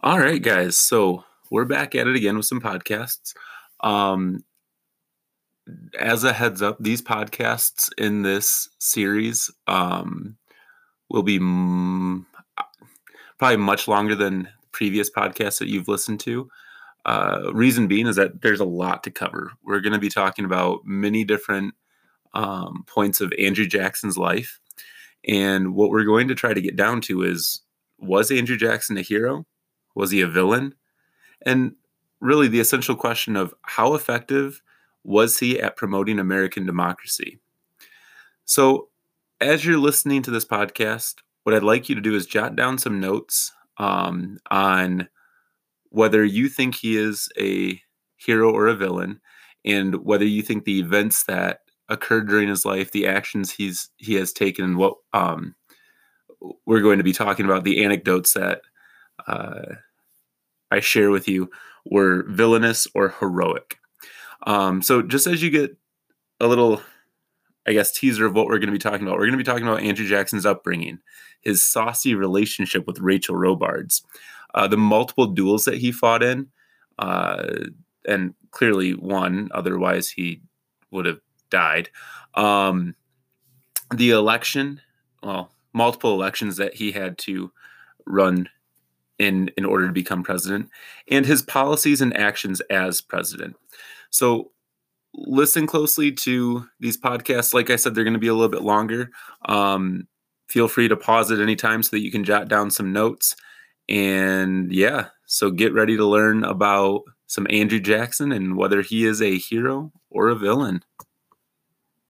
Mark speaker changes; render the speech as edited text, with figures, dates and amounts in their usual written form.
Speaker 1: All right, guys. So we're back at it again with some podcasts. Um, as a heads up, these podcasts in this series will be probably much longer than previous podcasts that you've listened to. Reason being is that there's a lot to cover. We're going to be talking about many different points of Andrew Jackson's life. And what we're going to try to get down to is, was Andrew Jackson a hero? Was he a villain? And really, the essential question of how effective was he at promoting American democracy? So, as you're listening to this podcast, what I'd like you to do is jot down some notes on whether you think he is a hero or a villain, and whether you think the events that occurred during his life, the actions he has taken, and what we're going to be talking about, the anecdotes that uh, I share with you were villainous or heroic. So just as you get a little, I guess, teaser of what we're going to be talking about, we're going to be talking about Andrew Jackson's upbringing, his saucy relationship with Rachel Robards, the multiple duels that he fought in, uh, and clearly won, otherwise he would have died. Um, the election, well, multiple elections that he had to run in order to become president, and his policies and actions as president. So listen closely to these podcasts. Like I said, they're going to be a little bit longer. Feel free to pause at any time so that you can jot down some notes. And yeah, so get ready to learn about some Andrew Jackson and whether he is a hero or a villain.